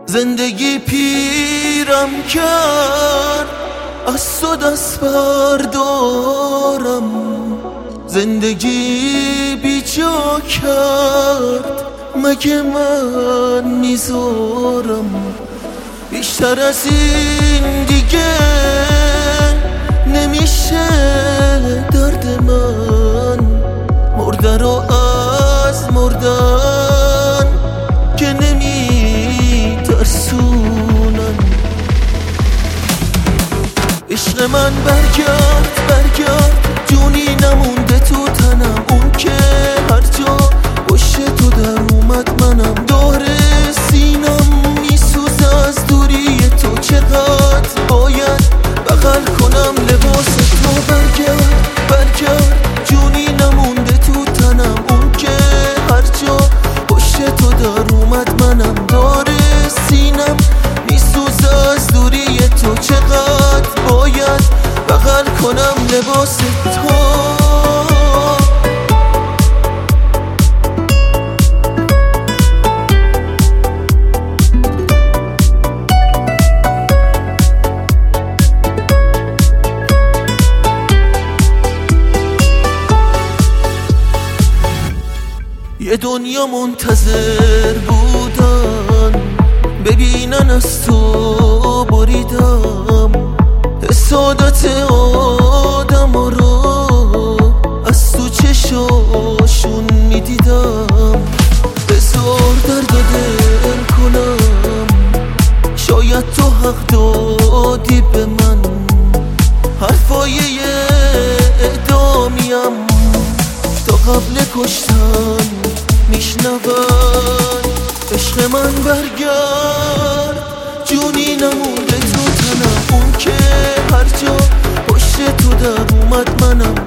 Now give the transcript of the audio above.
زندگی پیرم کرد، از تو دست بردارم. زندگی بی جا کرد، مگه من میذارم؟ بیشتر از این دیگه نمیشه درد من. مرده رو از مردن که نمیترسونن. عشق من برگرد برگرد، جونی نمونده تو تنم. اون که هر جا پشت تو در اومد منم. دور سینم میسوزه از دوری تو، چقدر باید بغل کنم لباس تو. برگرد برگرد، جونی نمونده تو تنم. اون که هر جا پشت تو در اومد منم. دور سینم میسوزه از دوری تو، چقدر باید بغل کنم لباس تو. یه دنیا منتظر بودن ببینن از تو بریدم. حسادت آدم رو از تو چشاشون میدیدم. بذار درد دل کنم، شاید تو حق دادی به من. حرفای اعدامیم تا قبل کشتن میشنون. عشق من برگرد، جونی نمونده تو تنم. اون که هر جا پشت تو در اومد منم.